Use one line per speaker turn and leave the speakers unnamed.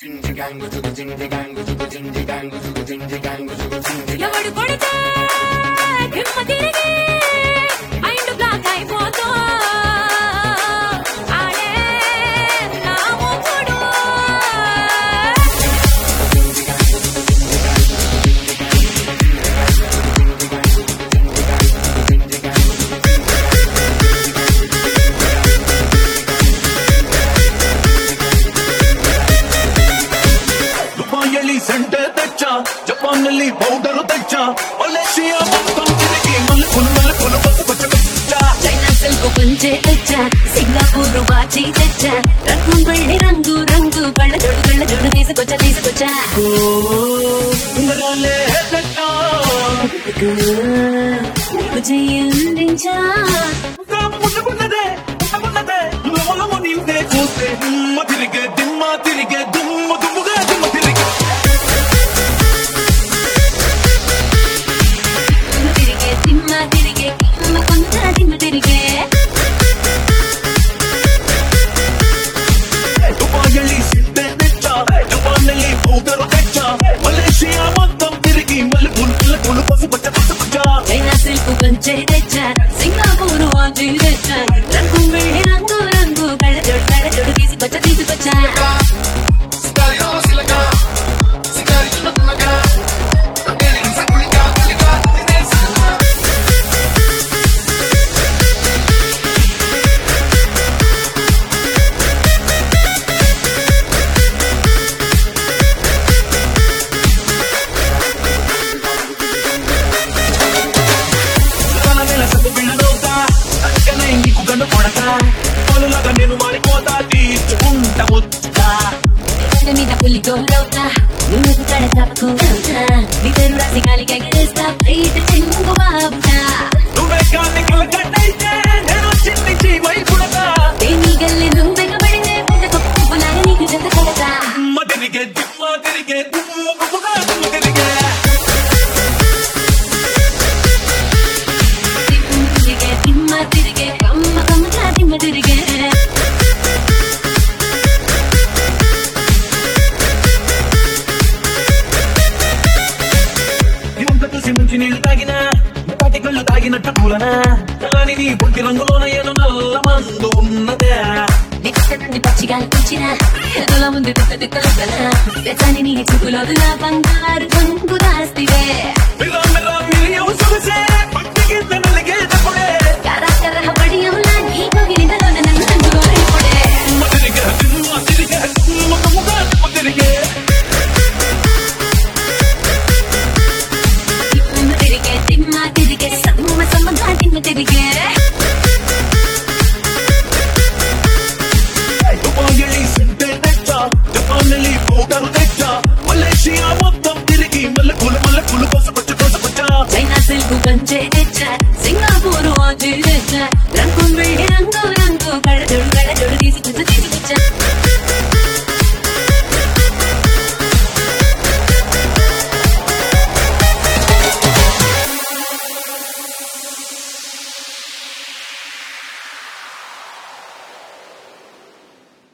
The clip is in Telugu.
ఎవడు కొడితే దిమ్మ తిరిగి మైండ్ బ్లాక్ అయిపోతో ఆడే నా మూకుడు
ದುಬಾಯಲ್ಲಿ ಸೆಂಟರ್ ತೆಚ್ಚ ಜಪಾನ್ನಲ್ಲಿ ಪೌಡರ್ ತೆಚ್ಚ ಮಲೇಷಿಯಾ ಮೊತ್ತಂ ತಿರುಗಿ ಮಲ್ಕುಲು ಬಸ್ಸು ಕೊಚ್ಚ
చైనా సిల్క్ పుంజే తెచ్చా సింగపూర్ వాచి తెచ్చా రత్నం వెళ్ళి రంగు రంగు కళ్ళ జోడు తీసుకొచ్చా
ఉంగరాలే తెచ్చ
నీకు చెయ్యందించా
ముట్టుకున్నదే లోలము నీవే చూస్తే దిమ్మ తిరిగే దుమ్ముగా దిమ్మ తిరిగే
దిమ్మ తిరిగే కిమ్మ కొంత దిమ్మ తిరిగే
దుబాయ్ సిద్ధే తెచ్చ జపాన్ನಲ್ಲಿ పౌడర్ తెచ్చ మలేషియా మొత్తం తిరిగి మల్కುలు బస్సు కొచ్చ
చైనా సిల్క్ పుంజే తెచ్చా సింగపూర్ వాచి తెచ్చా రత్నం వెళ్ళి రంగు రంగు కళ్ళ జోడు తీసుకొచ్చా
నేను మారిపోతా తీర్చుకుంటా ముచ్చా
మీద పుల్లి గోరవుతా నువ్వు కడ తప్పకుండా నిద్ర రాసి గాలికి ఎగరేస్తా ప్రీత చెంగు బాబుతా
నువ్వే కానీ కట్టయితే నేను చిన్ని వైపుడతా
దేని గల్లి నువ్వు వెగబడితే పువ్వులాగా నీకు జత కడతా
దిమ్మ తిరిగే దుమ్ముగా దిమ్మ తిరిగే
దిమ్మ తిరిగే కమ్మగా దిమ్మ తిరిగే
ఇవంతా చూసి ముంచి నీళ్లు తాగినా తాటి కళ్ళు తాగినట్టు కూలనా కానీ నీ పొంటి రంగులోన ఏను నల్ల మందు ఉన్నదే
నిక్కనండి పచ్చిగాలి కూర్చిన ఎదుల ముందు తిక్కలుక్కలా వెచ్చని నీ చూపులోదులా బంగారు రంగు దాస్తివే
మిలా మిలియం చూసే పట్టికి నలిగేటప్పుడే
కర్ర పడియంలా నీ కోగిలిందలో నన్ను అందుకోలేకపోడే
దిమ్మ తిరిగే దుమ్ముగా దిమ్మ తిరిగే
దిమ్మ తిరిగే సమ్మగా దిమ్మ తిరిగే
దుబాయ్ సిద్ధే తెచ్చ జపాన్ನಲ್ಲಿ పౌడర్ తెచ్చ మలేషియా మొత్తం తిరిగి మల్లెపూలు బస్సు కొచ్చ
చైనా సిల్క్ గంజే తెచ్చా